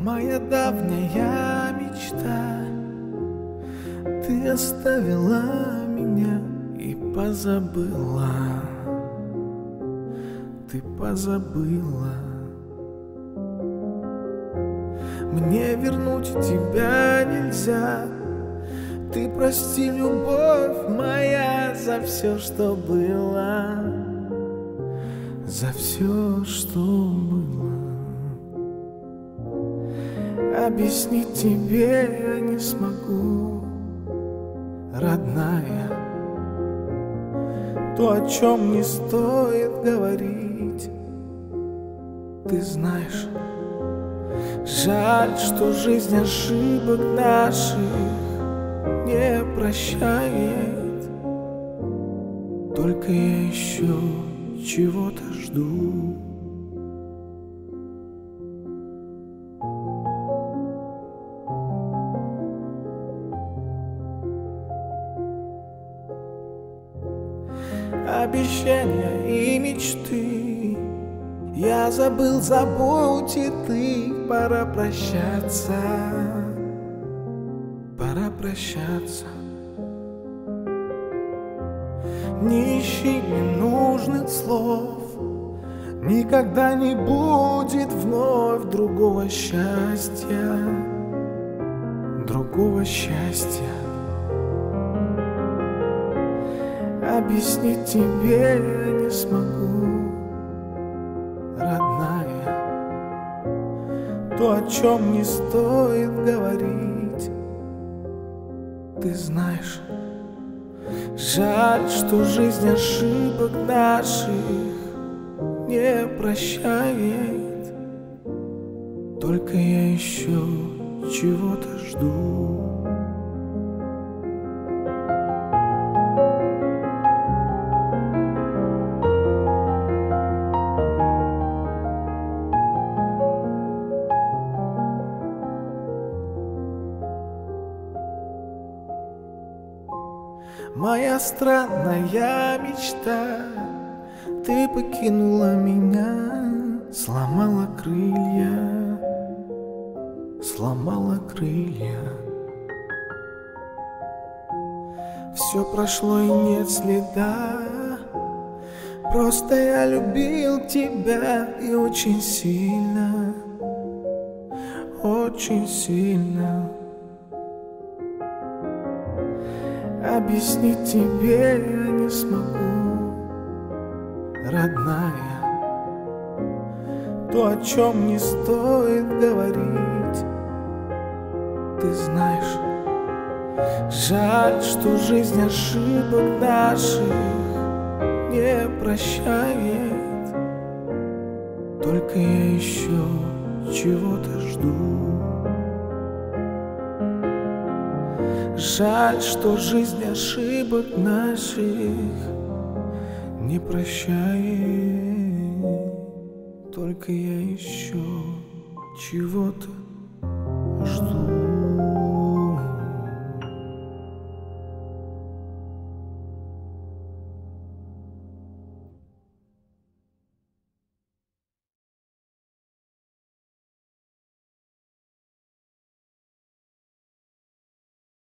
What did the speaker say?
Моя давняя мечта, ты оставила меня и позабыла. Ты позабыла. Мне вернуть тебя нельзя. Ты прости, любовь моя, за все, что было, за все, что было. Объяснить тебе я не смогу, родная, то, о чем не стоит говорить. Ты знаешь, жаль, что жизнь ошибок наших не прощает. Только я еще чего-то жду. Обещания и мечты я забыл, забудь и ты. Пора прощаться, пора прощаться. Не ищи ненужных слов, никогда не будет вновь другого счастья, другого счастья. Объяснить тебе я не смогу, родная, то, о чем не стоит говорить. Ты знаешь, жаль, что жизнь ошибок наших не прощает. Только я еще чего-то жду. Моя странная мечта, ты покинула меня, сломала крылья, сломала крылья. Все прошло и нет следа, просто я любил тебя и очень сильно, очень сильно. Объяснить тебе я не смогу, родная, то, о чем не стоит говорить. Ты знаешь, жаль, что жизнь ошибок наших не прощает. Только я еще чего-то жду. Жаль, что жизнь ошибок наших не прощает. Только я еще чего-то жду.